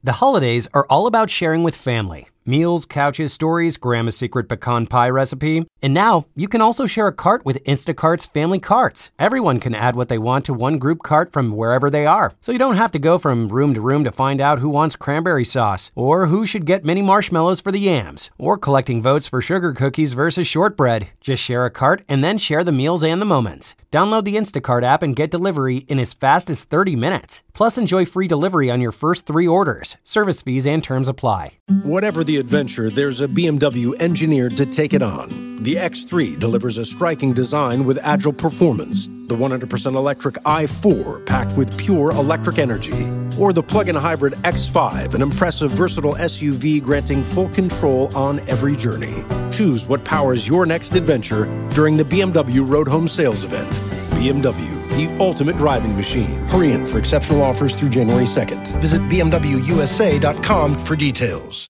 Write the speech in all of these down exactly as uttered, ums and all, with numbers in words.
The holidays are all about sharing with family. Meals, couches, stories, Grandma's secret pecan pie recipe. And now, you can also share a cart with Instacart's Family Carts. Everyone can add what they want to one group cart from wherever they are. So you don't have to go from room to room to find out who wants cranberry sauce, or who should get mini marshmallows for the yams, or collecting votes for sugar cookies versus shortbread. Just share a cart and then share the meals and the moments. Download the Instacart app and get delivery in as fast as thirty minutes. Plus, enjoy free delivery on your first three orders. Service fees and terms apply. Whatever the adventure, there's a B M W engineered to take it on. The X three delivers a striking design with agile performance. The one hundred percent electric i four, packed with pure electric energy. Or the plug-in hybrid X five, an impressive, versatile S U V granting full control on every journey. Choose what powers your next adventure during the B M W Road Home Sales Event. B M W, the ultimate driving machine. Hurry in for exceptional offers through January second. Visit b m w u s a dot com for details.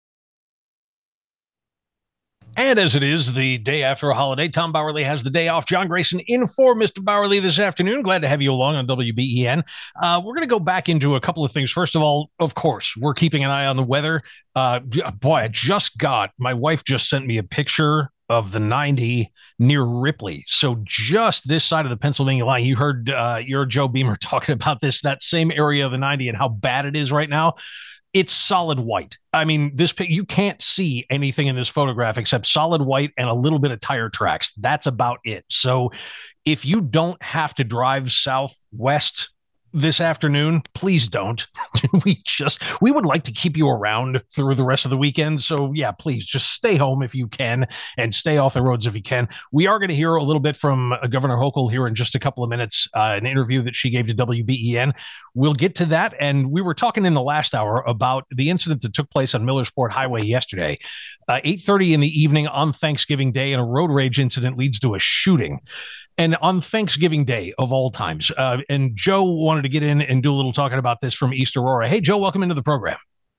And as it is the day after a holiday, Tom Bowerly has the day off. John Grayson in for Mister Bowerly this afternoon. Glad to have you along on W B E N. Uh, we're going to go back into a couple of things. First of all, of course, we're keeping an eye on the weather. Uh, boy, I just got, my wife just sent me a picture of the ninety near Ripley. So just this side of the Pennsylvania line, you heard uh, your Joe Beamer talking about this, that same area of the ninety and how bad it is right now. It's solid white. I mean, this you can't see anything in this photograph except solid white and a little bit of tire tracks. That's about it. So if you don't have to drive southwest this afternoon, please don't. we just, we would like to keep you around through the rest of the weekend. So yeah, please just stay home if you can and stay off the roads if you can. We are going to hear a little bit from uh, Governor Hochul here in just a couple of minutes, uh, an interview that she gave to W B E N. We'll get to that. And we were talking in the last hour about the incident that took place on Millersport Highway yesterday, uh, eight thirty in the evening on Thanksgiving Day, and a road rage incident leads to a shooting. And on Thanksgiving Day of all times, uh, and Joe wanted to get in and do a little talking about this from East Aurora. Hey, Joe, welcome into the program.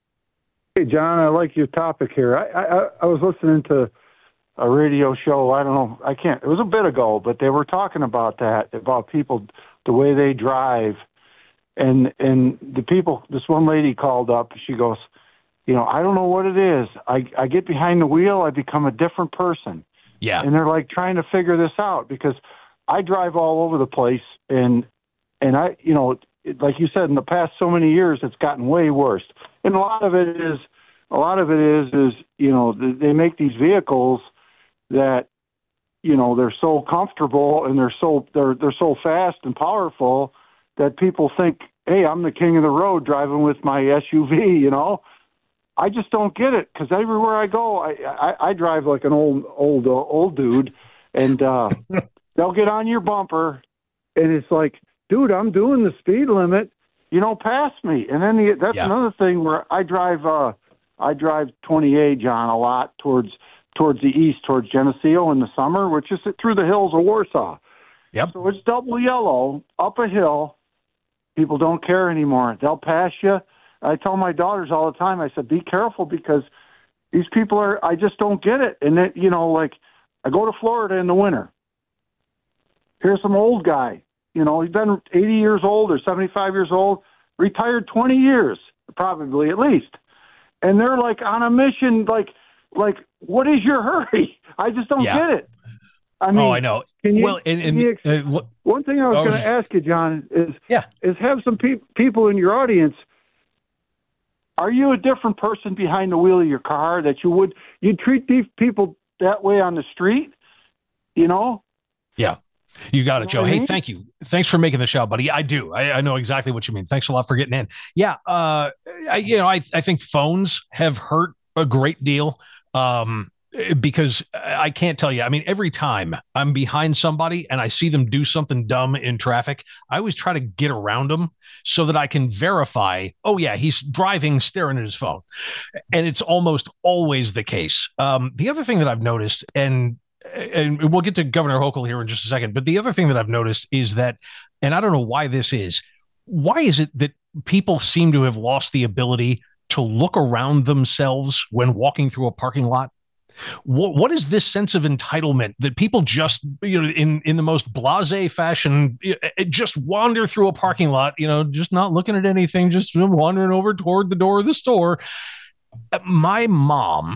Hey, John, I like your topic here. I, I, I was listening to a radio show. I don't know. I can't. It was a bit ago, but they were talking about that, about people, the way they drive. And and the people, this one lady called up. She goes, you know, I don't know what it is. I, I get behind the wheel, I become a different person. Yeah. And they're like trying to figure this out because I drive all over the place, and and I, you know, like you said, in the past so many years, it's gotten way worse. And a lot of it is, a lot of it is, is you know, they make these vehicles that, you know, they're so comfortable and they're so they're they're so fast and powerful that people think, hey, I'm the king of the road driving with my S U V, you know. I just don't get it because everywhere I go, I, I I drive like an old old uh, old dude, and uh, they'll get on your bumper, and it's like, dude, I'm doing the speed limit, you know, pass me. And then the, that's yeah. another thing where I drive uh, I drive twenty-eight, John, a lot towards towards the east, towards Geneseo in the summer, which is through the hills of Warsaw. Yep. So it's double yellow up a hill. People don't care anymore. They'll pass you. I tell my daughters all the time, I said, be careful because these people are, I just don't get it. And, it, you know, like, I go to Florida in the winter. Here's some old guy. You know, he's been eighty years old or seventy-five years old, retired twenty years, probably at least. And they're, like, on a mission, like, like what is your hurry? I just don't yeah. get it. I mean, oh, I know. Can you, well, and, and, you ex- uh, one thing I was oh, going to ask you, John, is, yeah. is have some pe- people in your audience. Are you a different person behind the wheel of your car that you would you treat these people that way on the street? You know? Yeah, you got it, Joe. I mean? Hey, thank you. Thanks for making the show, buddy. I do. I, I know exactly what you mean. Thanks a lot for getting in. Yeah, uh, I, you know, I I think phones have hurt a great deal. Um, because I can't tell you, I mean, every time I'm behind somebody and I see them do something dumb in traffic, I always try to get around them so that I can verify, oh yeah, he's driving, staring at his phone. And it's almost always the case. Um, the other thing that I've noticed, and and we'll get to Governor Hochul here in just a second, but the other thing that I've noticed is that, and I don't know why this is, why is it that people seem to have lost the ability to look around themselves when walking through a parking lot? What what is this sense of entitlement that people just, you know, in in the most blasé fashion, it, it just wander through a parking lot, you know, just not looking at anything, just wandering over toward the door of the store. My mom,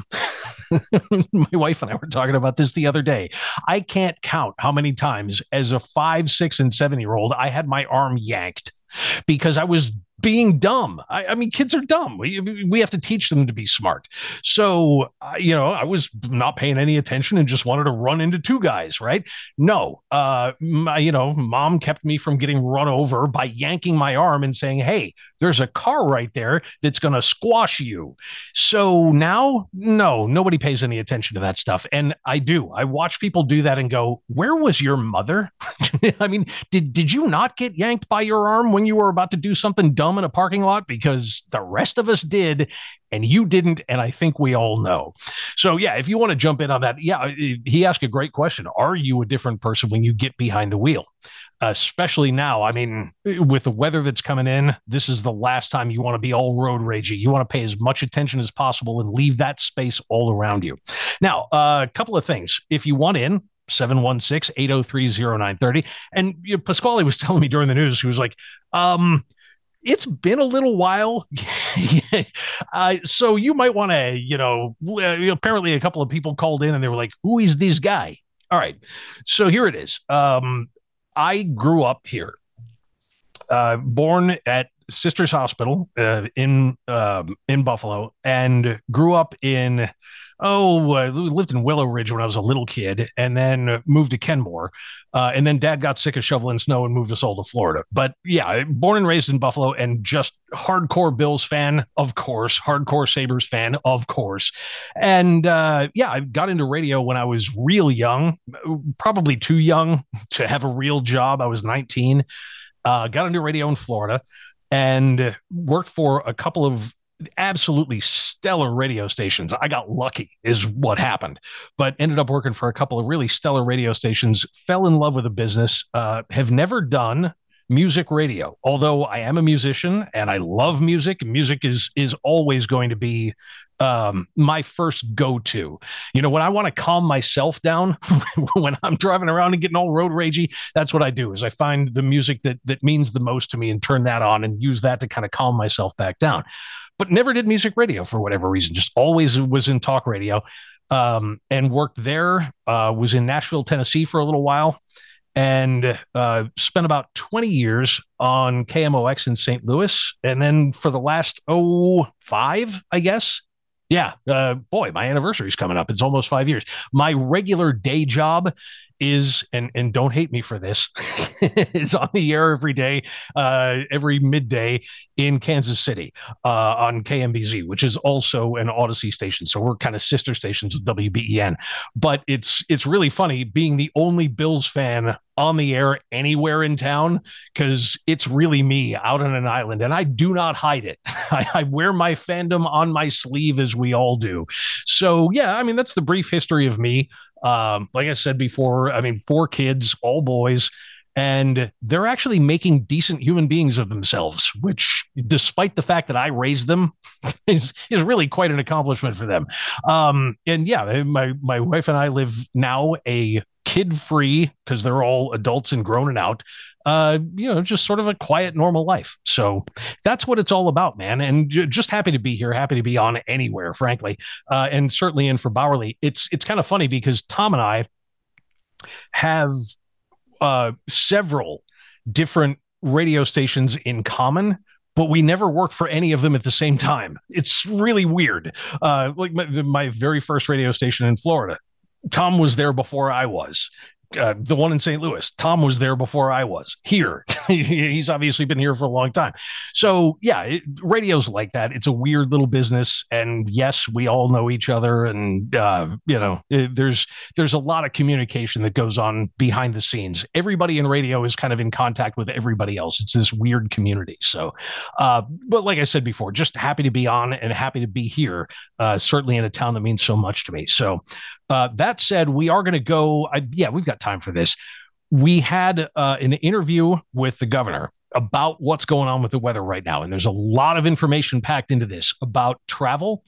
my wife and I were talking about this the other day. I can't count how many times as a five, six, and seven year old I had my arm yanked because I was being dumb. I, I mean, kids are dumb. We, we have to teach them to be smart. So, uh, you know, I was not paying any attention and just wanted to run into two guys, right? No, uh, my, you know, mom kept me from getting run over by yanking my arm and saying, hey, there's a car right there that's going to squash you. So now, no, nobody pays any attention to that stuff. And I do. I watch people do that and go, where was your mother? I mean, did, did you not get yanked by your arm when you were about to do something dumb in a parking lot? Because the rest of us did and you didn't, and I think we all know. So yeah, if you want to jump in on that, yeah, he asked a great question. Are you a different person when you get behind the wheel? Uh, especially now, I mean, with the weather that's coming in, this is the last time you want to be all road ragey. You want to pay as much attention as possible and leave that space all around you. Now, uh, a couple of things. If you want in, seven one six, eight oh three, oh nine three oh. And you know, Pasquale was telling me during the news, he was like, um, it's been a little while. uh, so you might want to, you know, apparently a couple of people called in and they were like, who is this guy? All right. So here it is. Um, I grew up here, uh, born at Sisters Hospital uh, in um, in Buffalo, and grew up in, oh, I lived in Willow Ridge when I was a little kid, and then moved to Kenmore. Uh, and then Dad got sick of shoveling snow and moved us all to Florida. But yeah, born and raised in Buffalo, and just hardcore Bills fan, of course, hardcore Sabres fan, of course. And uh, yeah, I got into radio when I was real young, probably too young to have a real job. I was nineteen, uh, got into radio in Florida, and worked for a couple of absolutely stellar radio stations. I got lucky is what happened, but ended up working for a couple of really stellar radio stations, fell in love with the business, uh, have never done music radio, although I am a musician and I love music. Music is, is always going to be um, my first go-to. You know, when I want to calm myself down, when I'm driving around and getting all road ragey, that's what I do is I find the music that, that means the most to me and turn that on and use that to kind of calm myself back down. But never did music radio for whatever reason, just always was in talk radio, um, and worked there, uh, was in Nashville, Tennessee for a little while, and uh, spent about twenty years on K M O X in Saint Louis. And then for the last, oh, five, I guess. Yeah, uh, boy, my anniversary is coming up. It's almost five years. My regular day job is, and and don't hate me for this, is on the air every day, uh, every midday in Kansas City uh, on K M B Z, which is also an Odyssey station. So we're kind of sister stations with W B E N. But it's it's really funny being the only Bills fan on the air anywhere in town, because it's really me out on an island, and I do not hide it. I, I wear my fandom on my sleeve, as we all do. So yeah, I mean, that's the brief history of me. Um, like I said before, I mean, four kids, all boys, and they're actually making decent human beings of themselves, which, despite the fact that I raised them, is, is really quite an accomplishment for them. Um, and yeah, my, my wife and I live now a kid-free, because they're all adults and grown and out, uh, you know, just sort of a quiet, normal life. So that's what it's all about, man. And j- just happy to be here, happy to be on anywhere, frankly. Uh, and certainly in for Bauerle. It's, it's kind of funny because Tom and I have uh, several different radio stations in common, but we never worked for any of them at the same time. It's really weird. Uh, like my, my very first radio station in Florida, Tom was there before I was. Uh, the one in Saint Louis, Tom was there before I was here. He's obviously been here for a long time. So yeah, it, radio's like that. It's a weird little business. And yes, we all know each other. And, uh, you know, it, there's, there's a lot of communication that goes on behind the scenes. Everybody in radio is kind of in contact with everybody else. It's this weird community. So, uh, but like I said before, just happy to be on and happy to be here. Uh, certainly in a town that means so much to me. So, uh, that said, we are going to go, I, yeah, we've got time for this. We had uh, an interview with the governor about what's going on with the weather right now. And there's a lot of information packed into this about travel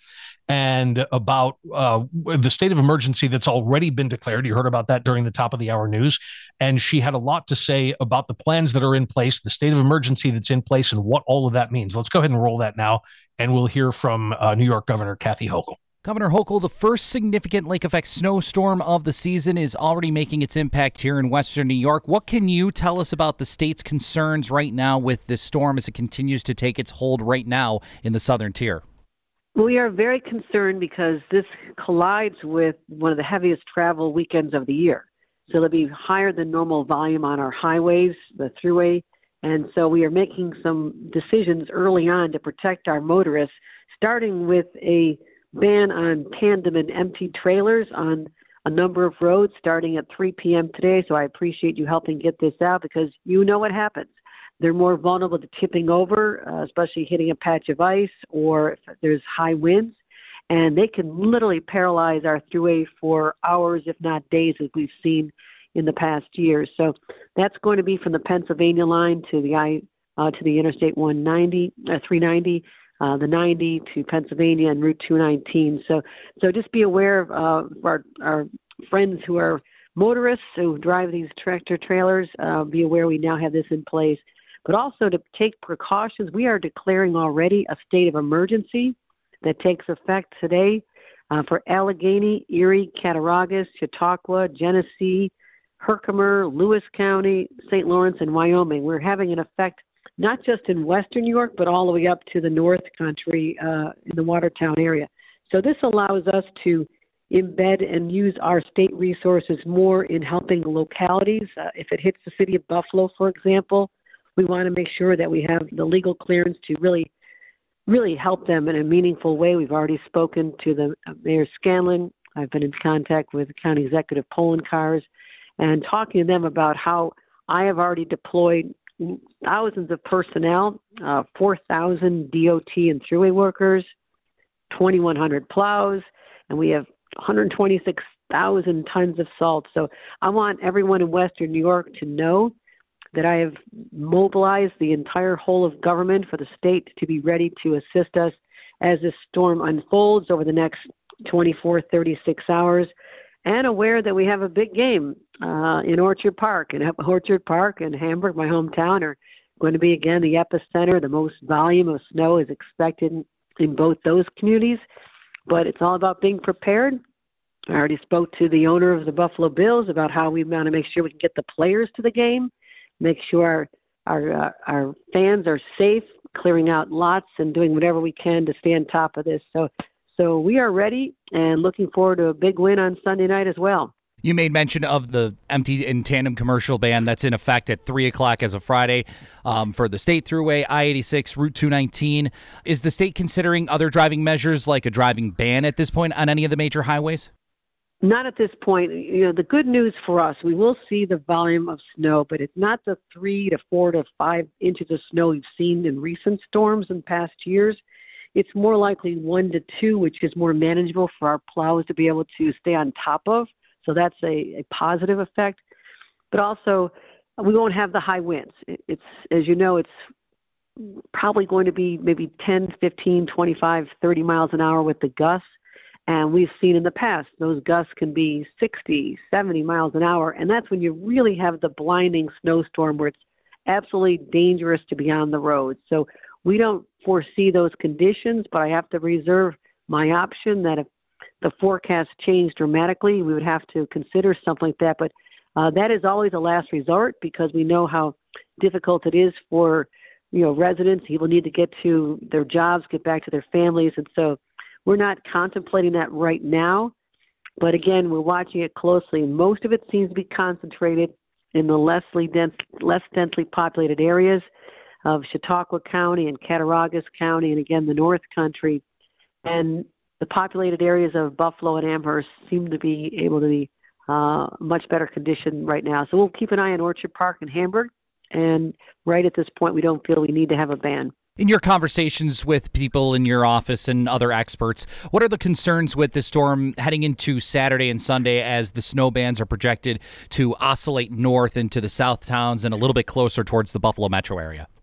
and about uh, the state of emergency that's already been declared. You heard about that during the top of the hour news. And she had a lot to say about the plans that are in place, the state of emergency that's in place, and what all of that means. Let's go ahead and roll that now, and we'll hear from uh, New York Governor Kathy Hochul. Governor Hochul, the first significant lake effect snowstorm of the season is already making its impact here in western New York. What can you tell us about the state's concerns right now with this storm as it continues to take its hold right now in the southern tier? We are very concerned because this collides with one of the heaviest travel weekends of the year. So there'll be higher than normal volume on our highways, the thruway. And so we are making some decisions early on to protect our motorists, starting with a ban on tandem and empty trailers on a number of roads starting at three p.m. today. So I appreciate you helping get this out because you know what happens. They're more vulnerable to tipping over, uh, especially hitting a patch of ice or if there's high winds. And they can literally paralyze our thruway for hours, if not days, as we've seen in the past years. So that's going to be from the Pennsylvania line to the I uh, to the Interstate one ninety, uh, three ninety. Uh, the ninety to Pennsylvania and Route two nineteen. So, so just be aware of uh, our, our friends who are motorists who drive these tractor trailers. Uh, be aware we now have this in place, but also to take precautions. We are declaring already a state of emergency that takes effect today uh, for Allegheny, Erie, Cattaraugus, Chautauqua, Genesee, Herkimer, Lewis County, Saint Lawrence, and Wyoming. We're having an effect not just in western New York, but all the way up to the North Country uh, in the Watertown area. So this allows us to embed and use our state resources more in helping localities. Uh, if it hits the city of Buffalo, for example, we want to make sure that we have the legal clearance to really, really help them in a meaningful way. We've already spoken to the uh, Mayor Scanlon. I've been in contact with County Executive Polenkars and talking to them about how I have already deployed thousands of personnel, uh, four thousand D O T and thruway workers, twenty-one hundred plows, and we have one hundred twenty-six thousand tons of salt. So I want everyone in western New York to know that I have mobilized the entire whole of government for the state to be ready to assist us as this storm unfolds over the next twenty-four, thirty-six hours, and aware that we have a big game uh, in Orchard Park. And Orchard Park and Hamburg, my hometown, are going to be, again, the epicenter. The most volume of snow is expected in, in both those communities. But it's all about being prepared. I already spoke to the owner of the Buffalo Bills about how we want to make sure we can get the players to the game, make sure our, our, uh, our fans are safe, clearing out lots and doing whatever we can to stay on top of this. So So we are ready and looking forward to a big win on Sunday night as well. You made mention of the empty and tandem commercial ban that's in effect at three o'clock as of Friday um, for the state thruway, I eighty-six, Route two nineteen. Is the state considering other driving measures like a driving ban at this point on any of the major highways? Not at this point. You know, the good news for us, we will see the volume of snow, but it's not the three to four to five inches of snow we've seen in recent storms in past years. It's more likely one to two, which is more manageable for our plows to be able to stay on top of. So that's a, a positive effect. But also, we won't have the high winds. It's, as you know, it's probably going to be maybe ten, fifteen, twenty-five, thirty miles an hour with the gusts. And we've seen in the past, those gusts can be sixty, seventy miles an hour. And that's when you really have the blinding snowstorm where it's absolutely dangerous to be on the road. So we don't foresee those conditions, but I have to reserve my option that if the forecast changed dramatically, we would have to consider something like that. But uh, that is always a last resort because we know how difficult it is for, you know, residents. People need to get to their jobs, get back to their families. And so we're not contemplating that right now. But again, we're watching it closely. Most of it seems to be concentrated in the less dense, less densely populated areas of Chautauqua County and Cattaraugus County, and again, the North Country. And the populated areas of Buffalo and Amherst seem to be able to be uh, much better condition right now. So we'll keep an eye on Orchard Park and Hamburg. And right at this point, we don't feel we need to have a ban. In your conversations with people in your office and other experts, what are the concerns with the storm heading into Saturday and Sunday as the snow bands are projected to oscillate north into the south towns and a little bit closer towards the Buffalo metro area?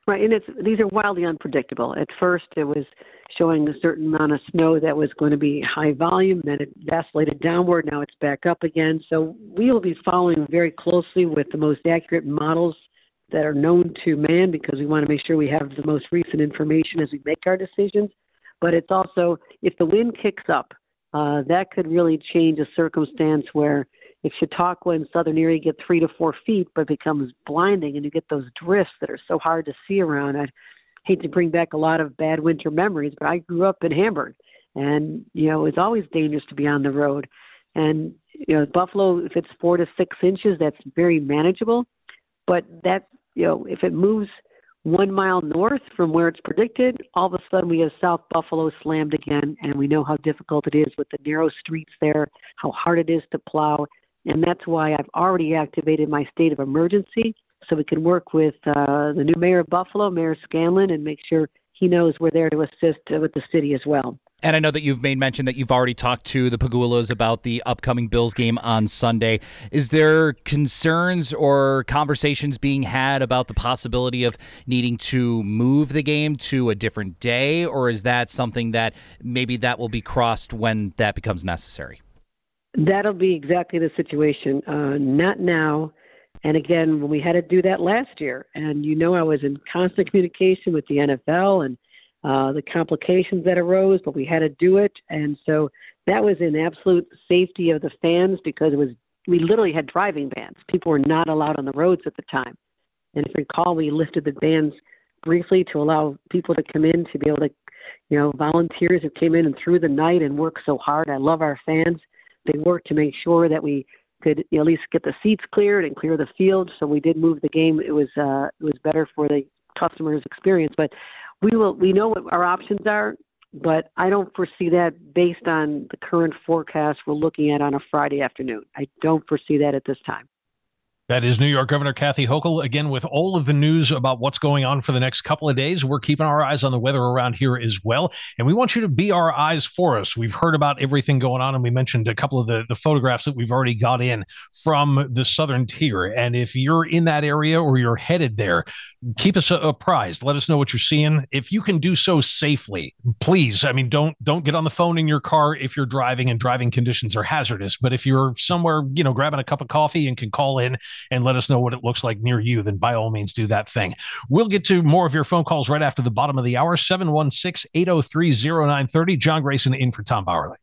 Right, and it's these are wildly unpredictable. At first, it was showing a certain amount of snow that was going to be high volume, then it vacillated downward, now it's back up again. So we will be following very closely with the most accurate models that are known to man because we want to make sure we have the most recent information as we make our decisions. But it's also, if the wind kicks up, uh, that could really change a circumstance where if Chautauqua and Southern Erie get three to four feet, but becomes blinding and you get those drifts that are so hard to see around. I'd hate to bring back a lot of bad winter memories, but I grew up in Hamburg and, you know, it's always dangerous to be on the road. And, you know, Buffalo, if it's four to six inches, that's very manageable. But that, you know, if it moves one mile north from where it's predicted, all of a sudden we have South Buffalo slammed again. And we know how difficult it is with the narrow streets there, how hard it is to plow. And that's why I've already activated my state of emergency so we can work with uh, the new mayor of Buffalo, Mayor Scanlon, and make sure he knows we're there to assist uh, with the city as well. And I know that you've made mention that you've already talked to the Pegulas about the upcoming Bills game on Sunday. Is there concerns or conversations being had about the possibility of needing to move the game to a different day, or is that something that maybe that will be crossed when that becomes necessary? That'll be exactly the situation. Uh, not now. And again, when we had to do that last year, and you know I was in constant communication with the N F L and uh, the complications that arose, but we had to do it. And so that was in absolute safety of the fans because it was we literally had driving bans. People were not allowed on the roads at the time. And if you recall, we lifted the bans briefly to allow people to come in to be able to, you know, volunteers who came in and through the night and worked so hard. I love our fans. They worked to make sure that we could you know, at least get the seats cleared and clear the field. So we did move the game. It was uh, it was better for the customer's experience. But we will we know what our options are. But I don't foresee that based on the current forecast we're looking at on a Friday afternoon. I don't foresee that at this time. That is New York Governor Kathy Hochul. Again, with all of the news about what's going on for the next couple of days, we're keeping our eyes on the weather around here as well. And we want you to be our eyes for us. We've heard about everything going on, and we mentioned a couple of the, the photographs that we've already got in from the southern tier. And if you're in that area or you're headed there, keep us apprised. Let us know what you're seeing. If you can do so safely, please. I mean, don't don't get on the phone in your car if you're driving and driving conditions are hazardous. But if you're somewhere, you know, grabbing a cup of coffee and can call in and let us know what it looks like near you, then by all means do that thing. We'll get to more of your phone calls right after the bottom of the hour. seven one six, eight oh three, oh nine three oh. John Grayson in for Tom Bauerle.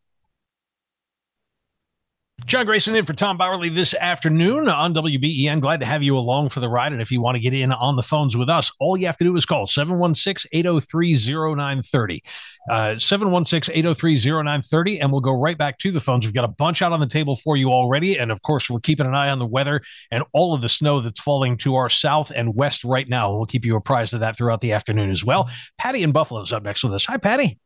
John Grayson in for Tom Bauerle this afternoon on W B E N. Glad to have you along for the ride. And if you want to get in on the phones with us, all you have to do is call seven one six, eight oh three, oh nine three oh. Uh, seven one six, eight oh three, oh nine three oh, and we'll go right back to the phones. We've got a bunch out on the table for you already. And of course, we're keeping an eye on the weather and all of the snow that's falling to our south and west right now. We'll keep you apprised of that throughout the afternoon as well. Patty in Buffalo's up next with us. Hi, Patty.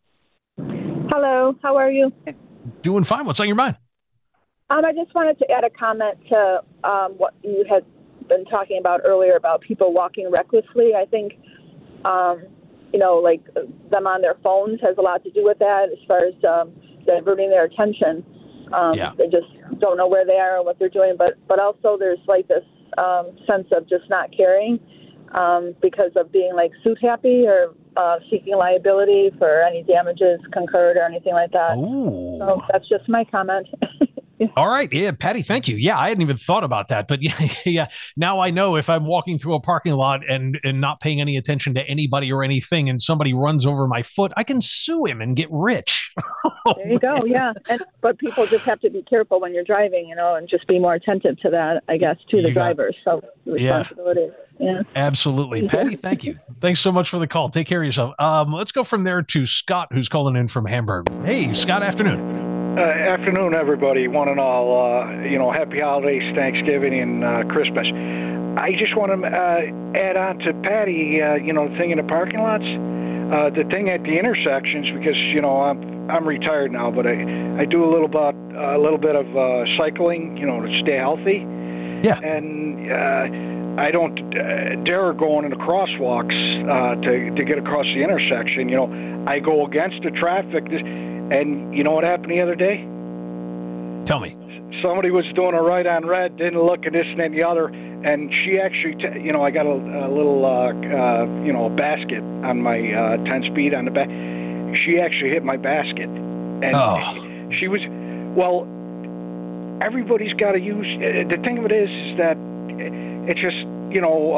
Hello. How are you? Doing fine. What's on your mind? Um, I just wanted to add a comment to um, what you had been talking about earlier about people walking recklessly. I think, um, you know, like them on their phones has a lot to do with that as far as um, diverting their attention. Um, yeah. They just don't know where they are or what they're doing. But, but also there's like this um, sense of just not caring um, because of being like suit happy or uh, seeking liability for any damages concurred or anything like that. Ooh. So that's just my comment. All right. Yeah, Patty, thank you. Yeah, I hadn't even thought about that. But yeah, yeah. Now I know if I'm walking through a parking lot and, and not paying any attention to anybody or anything and somebody runs over my foot, I can sue him and get rich. There you go. Yeah. And, but people just have to be careful when you're driving, you know, and just be more attentive to that, I guess, to the you drivers. So the responsibility. Yeah. yeah. Absolutely. Patty, thank you. Thanks so much for the call. Take care of yourself. Um, let's go from there to Scott, who's calling in from Hamburg. Hey, Scott, afternoon. Uh, afternoon, everybody. One and all, uh, you know, happy holidays, Thanksgiving, and uh, Christmas. I just want to uh, add on to Patty, uh, you know, the thing in the parking lots, uh, the thing at the intersections, because, you know, I'm I'm retired now, but I, I do a little bit, a little bit of uh, cycling, you know, to stay healthy. Yeah. And uh, I don't uh, dare go into crosswalks uh, to, to get across the intersection. You know, I go against the traffic. And you know what happened the other day? Tell me. Somebody was doing a right on red, didn't look at this and then the other, and she actually, t- you know, I got a, a little, uh, uh, you know, basket on my uh, ten speed on the back. She actually hit my basket, and oh. she was, well, everybody's got to use, the thing of it is, is that it's just, you know,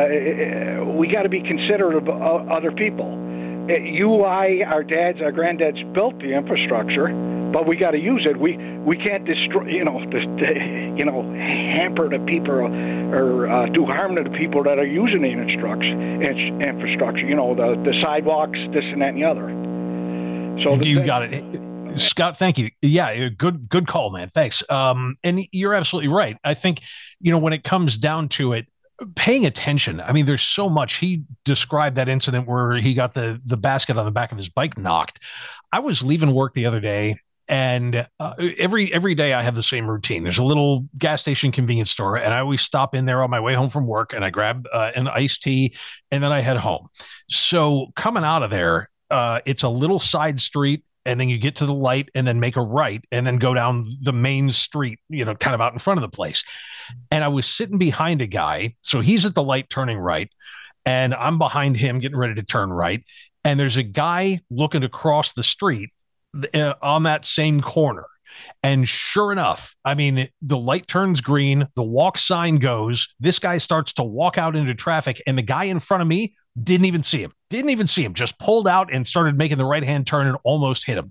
uh, we got to be considerate of other people. You, I, our dads, our granddads built the infrastructure, but we got to use it. We we can't destroy, you know, the, the, you know, hamper the people or, or uh, do harm to the people that are using the infrastructure. You know, the the sidewalks, this and that and the other. So the you thing, got it, Scott. Thank you. Yeah, good good call, man. Thanks. Um, and you're absolutely right. I think, you know, when it comes down to it, paying attention. I mean, there's so much. He described that incident where he got the the basket on the back of his bike knocked. I was leaving work the other day, and uh, every every day I have the same routine. There's a little gas station convenience store, and I always stop in there on my way home from work, and I grab uh, an iced tea, and then I head home. So coming out of there, uh, it's a little side street, and then you get to the light and then make a right and then go down the main street, you know, kind of out in front of the place. And I was sitting behind a guy. So he's at the light turning right, and I'm behind him getting ready to turn right. And there's a guy looking to cross the street uh, on that same corner. And sure enough, I mean, the light turns green, the walk sign goes, this guy starts to walk out into traffic, and the guy in front of me didn't even see him, didn't even see him, just pulled out and started making the right-hand turn and almost hit him.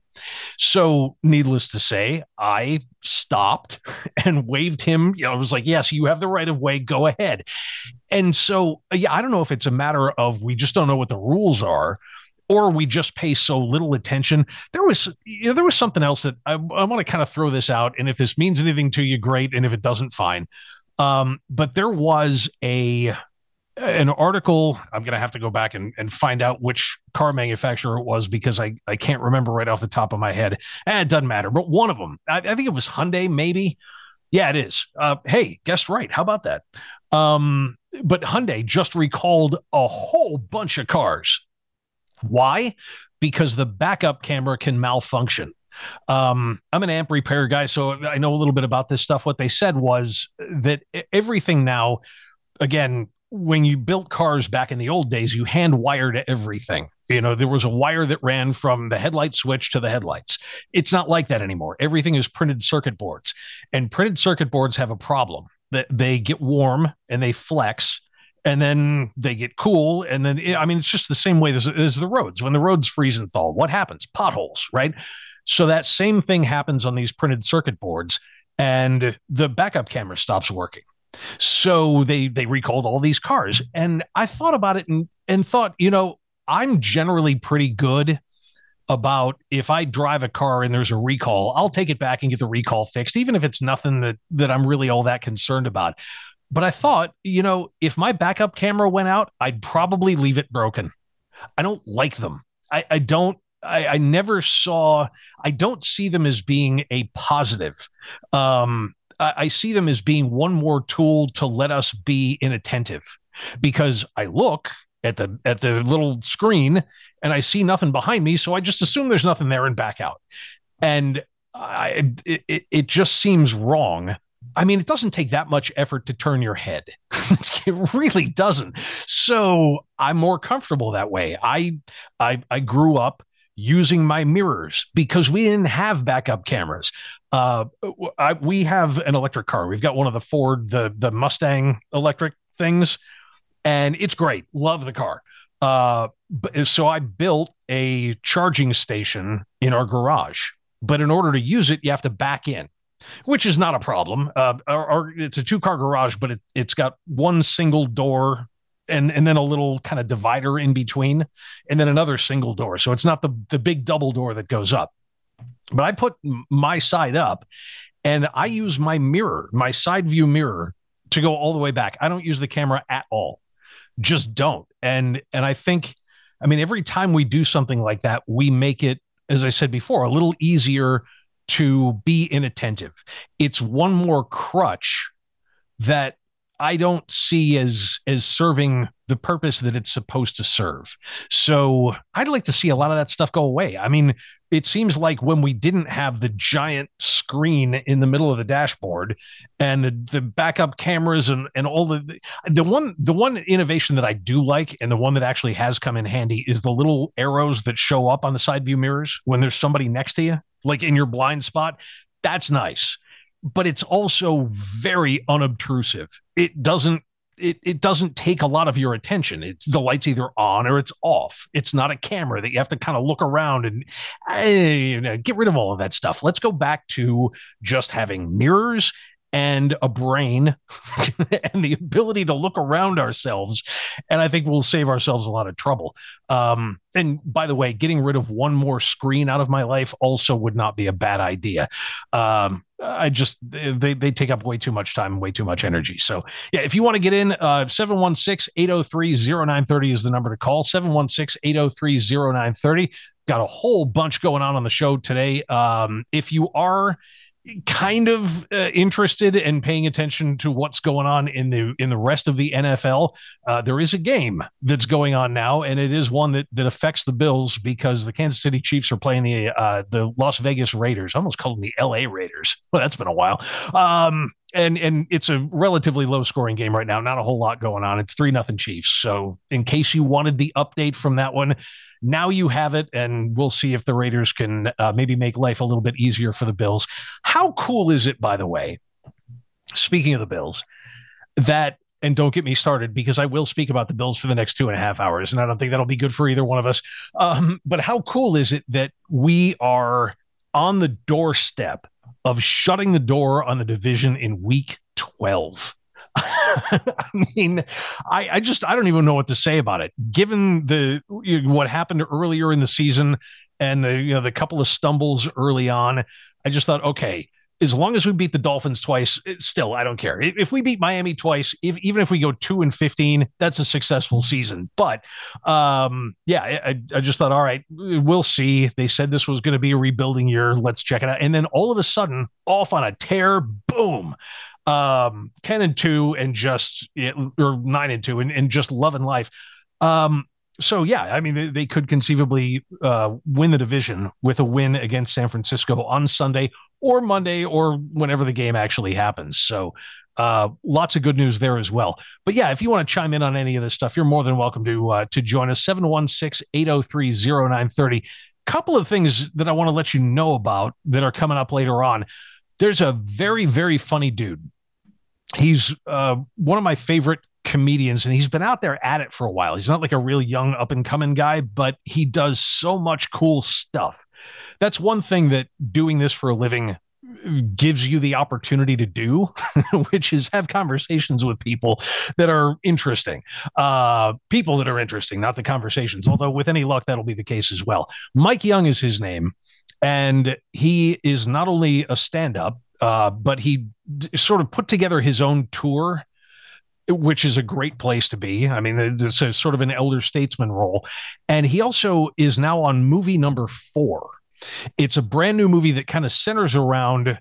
So needless to say, I stopped and waved him. You know, I was like, yes, you have the right of way, go ahead. And so, yeah, I don't know if it's a matter of we just don't know what the rules are, or we just pay so little attention. There was, you know, there was something else that I, I want to kind of throw this out. And if this means anything to you, great. And if it doesn't, fine. Um, but there was a, an article. I'm going to have to go back and, and find out which car manufacturer it was, because I, I can't remember right off the top of my head. And it doesn't matter. But one of them, I, I think it was Hyundai, maybe. Yeah, it is. Uh, hey, guessed right. How about that? Um, but Hyundai just recalled a whole bunch of cars. Why? Because the backup camera can malfunction. Um, I'm an amp repair guy, so I know a little bit about this stuff. What they said was that everything now, again, when you built cars back in the old days, you hand wired everything. You know, there was a wire that ran from the headlight switch to the headlights. It's not like that anymore. Everything is printed circuit boards, and printed circuit boards have a problem that they get warm and they flex, and then they get cool. And then, I mean, it's just the same way as, as the roads. When the roads freeze and thaw, what happens? Potholes, right? So that same thing happens on these printed circuit boards, and the backup camera stops working. So they they recalled all these cars. And I thought about it and, and thought, you know, I'm generally pretty good about, if I drive a car and there's a recall, I'll take it back and get the recall fixed, even if it's nothing that that I'm really all that concerned about. But I thought, you know, if my backup camera went out, I'd probably leave it broken. I don't like them. I, I don't, I, I never saw, I don't see them as being a positive. Um, I, I see them as being one more tool to let us be inattentive, because I look at the, at the little screen and I see nothing behind me. So I just assume there's nothing there and back out. And I, it, it just seems wrong. I mean, it doesn't take that much effort to turn your head. It really doesn't. So I'm more comfortable that way. I, I, I grew up using my mirrors because we didn't have backup cameras. Uh, I, we have an electric car. We've got one of the Ford, the, the Mustang electric things, and it's great. Love the car. Uh, but, so I built a charging station in our garage, but in order to use it, you have to back in, which is not a problem. Uh, or, or it's a two-car garage, but it, it's got one single door and, and then a little kind of divider in between, and then another single door. So it's not the, the big double door that goes up. But I put my side up, and I use my mirror, my side view mirror, to go all the way back. I don't use the camera at all. Just don't. And and I think, I mean, every time we do something like that, we make it, as I said before, a little easier to be inattentive. It's one more crutch that I don't see as as serving the purpose that it's supposed to serve. So I'd like to see a lot of that stuff go away. I mean, it seems like when we didn't have the giant screen in the middle of the dashboard and the, the backup cameras and, and all the, the one, the one innovation that I do like, and the one that actually has come in handy, is the little arrows that show up on the side view mirrors when there's somebody next to you, like in your blind spot. That's nice, but it's also very unobtrusive. It doesn't, It, it doesn't take a lot of your attention. It's the light's either on or it's off. It's not a camera that you have to kind of look around and uh, you know, get rid of all of that stuff. Let's go back to just having mirrors and a brain and the ability to look around ourselves. And I think we'll save ourselves a lot of trouble. Um, and by the way, getting rid of one more screen out of my life also would not be a bad idea. Um, I just, they, they take up way too much time, way too much energy. So yeah, if you want to get in, uh, seven one six, eight oh three, oh nine three oh is the number to call. seven one six, eight oh three, oh nine three oh. Got a whole bunch going on on the show today. Um, if you are kind of uh, interested in paying attention to what's going on in the in the rest of the N F L, uh, there is a game that's going on now, and it is one that that affects the Bills because the Kansas City Chiefs are playing the uh, the Las Vegas Raiders. I almost called them the L A Raiders. Well, that's been a while. Um, and and it's a relatively low scoring game right now. Not a whole lot going on. It's three nothing Chiefs. So in case you wanted the update from that one, now you have it, and we'll see if the Raiders can uh, maybe make life a little bit easier for the Bills. How cool is it, by the way, speaking of the Bills, that, and don't get me started because I will speak about the Bills for the next two and a half hours, and I don't think that'll be good for either one of us. Um, but how cool is it that we are on the doorstep of shutting the door on the division in week twelve? I mean, I, I just, I don't even know what to say about it. Given the, you know, what happened earlier in the season and the, you know, the couple of stumbles early on, I just thought, okay, as long as we beat the Dolphins twice, still, I don't care. If we beat Miami twice, if, even if we go two and fifteen, that's a successful season. But um, yeah, I, I just thought, all right, we'll see. They said this was going to be a rebuilding year. Let's check it out. And then all of a sudden, off on a tear, boom. Um, ten and two and just, or nine and two and, and just loving life. Um, so yeah, I mean, they, they could conceivably uh, win the division with a win against San Francisco on Sunday or Monday or whenever the game actually happens. So uh, lots of good news there as well. But yeah, if you want to chime in on any of this stuff, you're more than welcome to, uh, to join us. seven one six, eight oh three, oh nine three oh. Couple of things that I want to let you know about that are coming up later on. There's a very, very funny dude. He's uh, one of my favorite comedians, and he's been out there at it for a while. He's not like a real young up and coming guy, but he does so much cool stuff. That's one thing that doing this for a living gives you the opportunity to do, which is have conversations with people that are interesting, uh, people that are interesting, not the conversations. Although with any luck, that'll be the case as well. Mike Young is his name. And he is not only a stand-up, uh, but he d- sort of put together his own tour, which is a great place to be. I mean, it's a sort of an elder statesman role. And he also is now on movie number four. It's a brand new movie that kind of centers around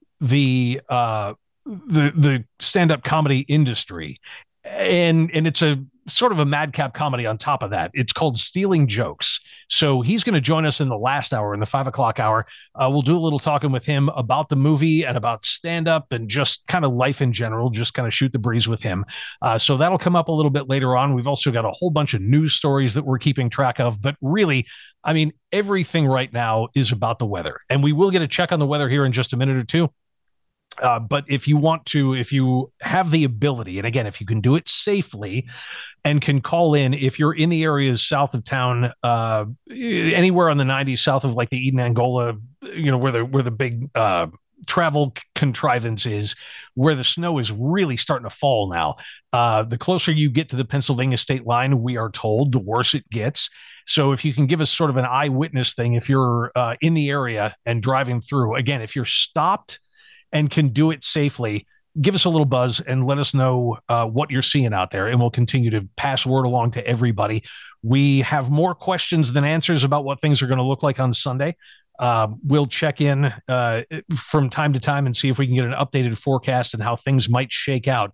the uh, the the stand-up comedy industry. And and it's a sort of a madcap comedy on top of that. It's called Stealing Jokes. So he's going to join us in the last hour, in the five o'clock hour. Uh, we'll do a little talking with him about the movie and about stand-up and just kind of life in general, just kind of shoot the breeze with him. Uh, so that'll come up a little bit later on. We've also got a whole bunch of news stories that we're keeping track of. But really, I mean, everything right now is about the weather. And we will get a check on the weather here in just a minute or two. Uh, but if you want to, if you have the ability, and again, if you can do it safely and can call in, if you're in the areas south of town, uh, anywhere on the ninety, south of like the Eden Angola, you know, where the, where the big uh, travel contrivance is, where the snow is really starting to fall now. Uh, the closer you get to the Pennsylvania state line, we are told, the worse it gets. So if you can give us sort of an eyewitness thing, if you're uh, in the area and driving through, again, if you're stopped and can do it safely, give us a little buzz and let us know uh, what you're seeing out there, and we'll continue to pass word along to everybody. We have more questions than answers about what things are going to look like on Sunday. Uh, we'll check in uh, from time to time and see if we can get an updated forecast and how things might shake out.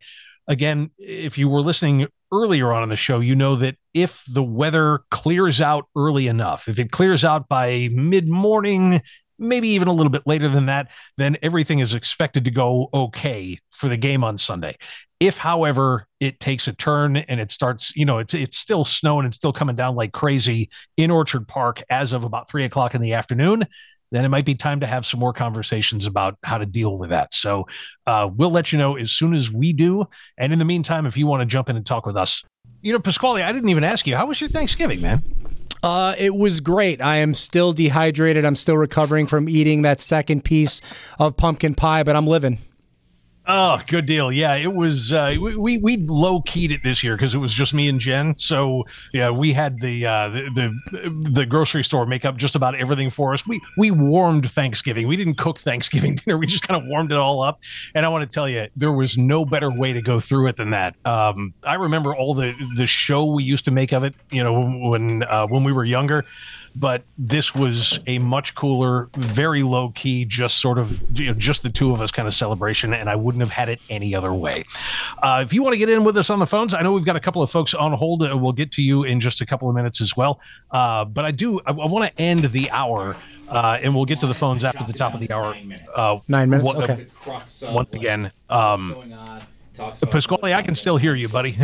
again, if you were listening earlier on in the show, you know that if the weather clears out early enough, if it clears out by mid-morning, maybe even a little bit later than that, then everything is expected to go okay for the game on Sunday. If, however, it takes a turn and it starts, you know, it's it's still snowing and still coming down like crazy in Orchard Park as of about three o'clock in the afternoon, then it might be time to have some more conversations about how to deal with that. So uh, we'll let you know as soon as we do. And in the meantime, if you want to jump in and talk with us, you know, Pasquale, I didn't even ask you, how was your Thanksgiving, man? Uh, it was great. I am still dehydrated. I'm still recovering from eating that second piece of pumpkin pie, but I'm living. Oh, good deal. Yeah, it was, uh, we, we, we low keyed it this year because it was just me and Jen. So yeah, we had the, uh, the, the, the grocery store make up just about everything for us. We, we warmed Thanksgiving. We didn't cook Thanksgiving dinner. We just kind of warmed it all up. And I want to tell you, there was no better way to go through it than that. Um, I remember all the, the show we used to make of it, you know, when, uh, when we were younger. But this was a much cooler, very low key, just sort of, you know, just the two of us kind of celebration. And I wouldn't have had it any other way. Uh, if you want to get in with us on the phones, I know we've got a couple of folks on hold. Uh, we'll get to you in just a couple of minutes as well. Uh, but I do, I, I want to end the hour uh, and we'll get to the phones after the top of the hour. Uh, Nine minutes. One, okay. Uh, once again, um, Pasquale, I can still hear you, buddy.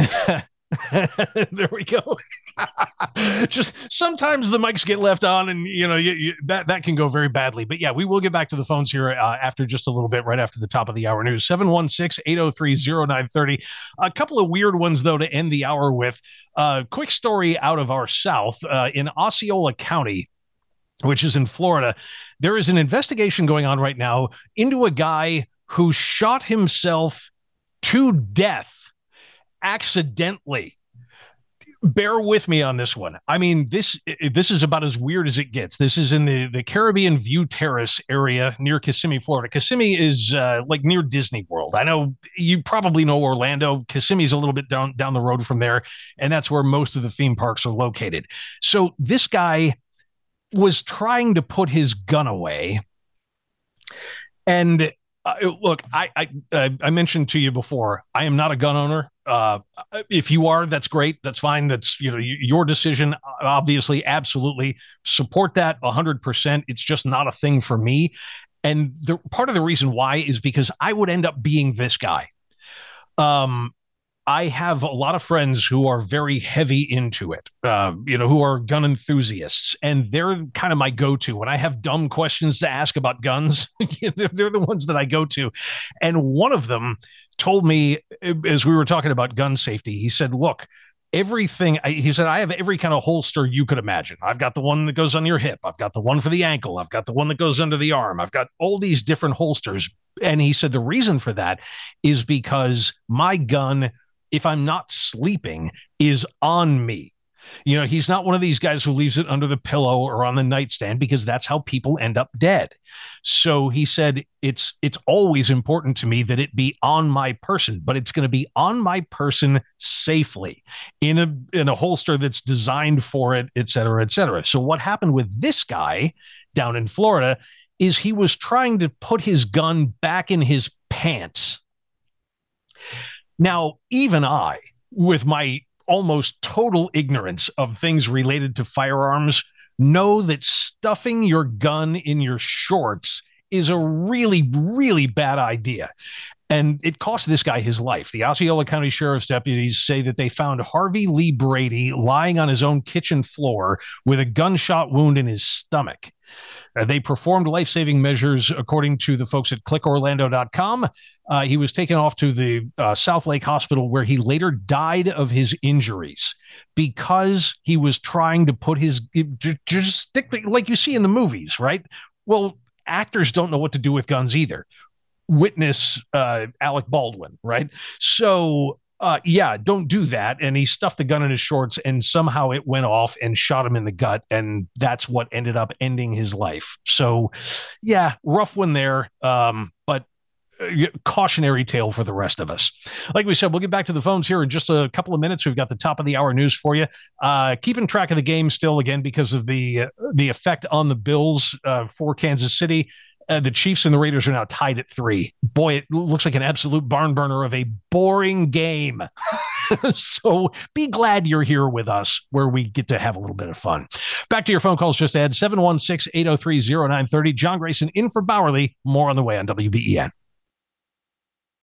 There we go. Just sometimes the mics get left on and you know you, you, that that can go very badly, but yeah, we will get back to the phones here uh, after just a little bit, right after the top of the hour news. Seven one six, eight oh three, oh nine three oh. A couple of weird ones though to end the hour with. Uh quick story out of our south, uh in Osceola County, which is in Florida. There is an investigation going on right now into a guy who shot himself to death accidentally. Bear with me on this one. I mean, this this is about as weird as it gets. This is in the, the Caribbean View Terrace area near Kissimmee, Florida. Kissimmee is uh, like near Disney World. I know you probably know Orlando. Kissimmee is a little bit down, down the road from there, and that's where most of the theme parks are located. So this guy was trying to put his gun away, and Uh, look, I, I uh, I mentioned to you before, I am not a gun owner. Uh, if you are, that's great. That's fine. That's, you know, your decision. Obviously, absolutely support that one hundred percent. It's just not a thing for me. And the part of the reason why is because I would end up being this guy. Um, I have a lot of friends who are very heavy into it, uh, you know, who are gun enthusiasts, and they're kind of my go-to. When I have dumb questions to ask about guns, they're the ones that I go to. And one of them told me, as we were talking about gun safety, he said, look, everything, he said, I have every kind of holster you could imagine. I've got the one that goes on your hip. I've got the one for the ankle. I've got the one that goes under the arm. I've got all these different holsters. And he said, the reason for that is because my gun, if I'm not sleeping, is on me. You know, he's not one of these guys who leaves it under the pillow or on the nightstand, because that's how people end up dead. So he said, it's it's always important to me that it be on my person, but it's going to be on my person safely in a in a holster that's designed for it, et cetera, et cetera. So what happened with this guy down in Florida is he was trying to put his gun back in his pants. Now, even I, with my almost total ignorance of things related to firearms, know that stuffing your gun in your shorts is a really, really bad idea. And it cost this guy his life. The Osceola County Sheriff's deputies say that they found Harvey Lee Brady lying on his own kitchen floor with a gunshot wound in his stomach. Uh, they performed life-saving measures, according to the folks at click orlando dot com. Uh, he was taken off to the uh, South Lake Hospital, where he later died of his injuries because he was trying to put his, just stick, like you see in the movies, right? Well, actors don't know what to do with guns either. Witness uh, Alec Baldwin, right? So, uh, yeah, don't do that. And he stuffed the gun in his shorts, and somehow it went off and shot him in the gut. And that's what ended up ending his life. So, yeah, rough one there. Um, but cautionary tale for the rest of us. Like we said, we'll get back to the phones here in just a couple of minutes. We've got the top of the hour news for you. Uh, keeping track of the game still, again, because of the uh, the effect on the Bills uh, for Kansas City. Uh, the Chiefs and the Raiders are now tied at three. Boy, it looks like an absolute barn burner of a boring game. So be glad you're here with us where we get to have a little bit of fun. Back to your phone calls. Just add seven one six, eight oh three, oh nine three oh. John Grayson in for Bauerle. More on the way on W B E N.